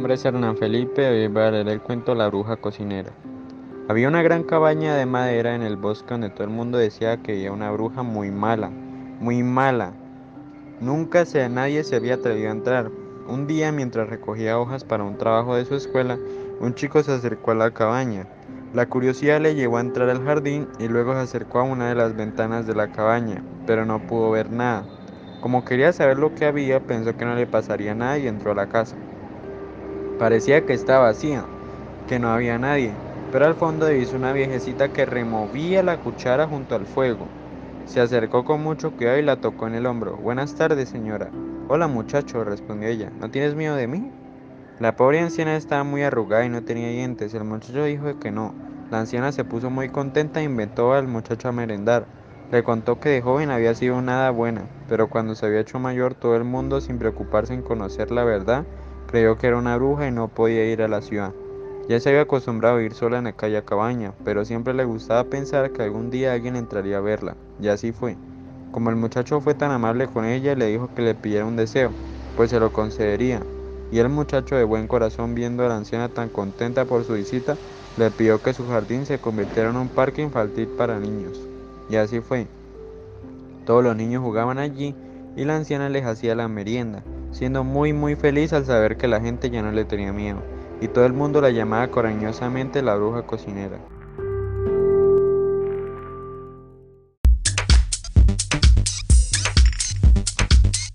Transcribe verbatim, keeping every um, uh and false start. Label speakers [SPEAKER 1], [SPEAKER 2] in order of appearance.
[SPEAKER 1] nombre es Hernán Felipe y hoy voy a leer el cuento La bruja cocinera. Había una gran cabaña de madera en el bosque donde todo el mundo decía que había una bruja muy mala, muy mala. Nunca se, nadie se había atrevido a entrar. Un día, mientras recogía hojas para un trabajo de su escuela, un chico se acercó a la cabaña. La curiosidad le llevó a entrar al jardín y luego se acercó a una de las ventanas de la cabaña, pero no pudo ver nada. Como quería saber lo que había, pensó que no le pasaría nada y entró a la casa. Parecía que estaba vacía, que no había nadie, pero al fondo hizo una viejecita que removía la cuchara junto al fuego. Se acercó con mucho cuidado y la tocó en el hombro. Buenas tardes, señora. Hola, muchacho, respondió ella. ¿No tienes miedo de mí? La pobre anciana estaba muy arrugada y no tenía dientes. El muchacho dijo que no. La anciana se puso muy contenta e inventó al muchacho a merendar. Le contó que de joven había sido una hada buena, pero cuando se había hecho mayor todo el mundo, sin preocuparse en conocer la verdad, creyó que era una bruja y no podía ir a la ciudad. Ya se había acostumbrado a vivir sola en aquella cabaña, pero siempre le gustaba pensar que algún día alguien entraría a verla, y así fue. Como el muchacho fue tan amable con ella, le dijo que le pidiera un deseo, pues se lo concedería. Y el muchacho de buen corazón, viendo a la anciana tan contenta por su visita, le pidió que su jardín se convirtiera en un parque infantil para niños. Y así fue. Todos los niños jugaban allí y la anciana les hacía la merienda, siendo muy muy feliz al saber que la gente ya no le tenía miedo, y todo el mundo la llamaba cariñosamente la bruja cocinera.